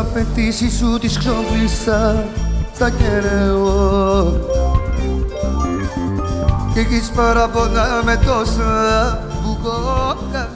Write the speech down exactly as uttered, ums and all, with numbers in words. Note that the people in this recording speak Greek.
απαιτήσεις σου τις ξόφλησα στα κεραιό κι έχεις παραπονά με τόσα που έχω κάνει.